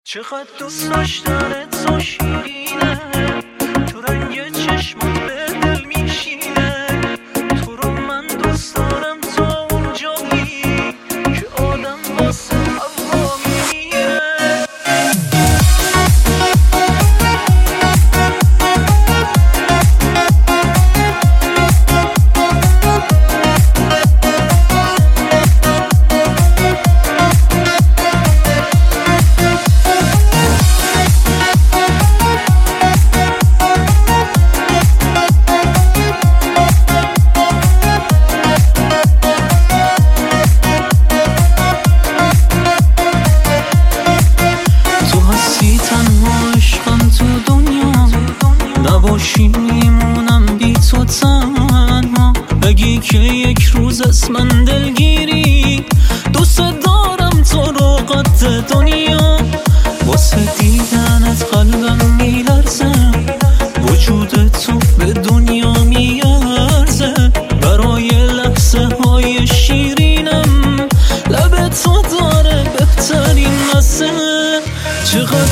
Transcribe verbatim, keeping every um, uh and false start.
چقدر دوست داشتن تو شیرینه، تو رنگ چشمات به دل میشینه. تو رو من دوست دارم تا اون جایی که آدم واسه هوا میمیره. نباشی میمونم بی تو تنها، بگی که یک روز از من دلگیری. دوست دارم تو رو قد دنیا، واسه دیدنت قلبم میلرزه. وجود تو به دنیا میارزه، برای لحظه های شیرینم لب تو داره بهترین مزه. چقدر